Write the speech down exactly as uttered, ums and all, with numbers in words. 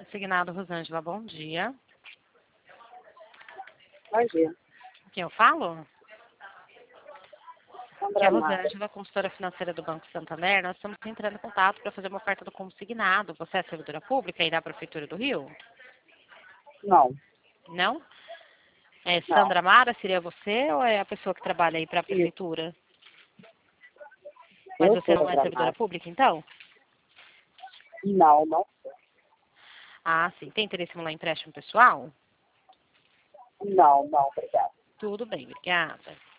Consignado Rosângela, bom dia. Bom dia. Quem eu falo? Que é a Sandra Mara. Rosângela, consultora financeira do Banco Santander. Nós estamos entrando em contato para fazer uma oferta do consignado. Você é servidora pública aí da Prefeitura do Rio? Não, Não? É não. Sandra Mara, seria você ou é a pessoa que trabalha aí para a Isso. Prefeitura? Mas Eu você sou não é Sandra servidora Mara. pública, então? Não, não. Ah, sim. Tem interesse em simular empréstimo pessoal? Não, não, obrigada. Tudo bem, obrigada.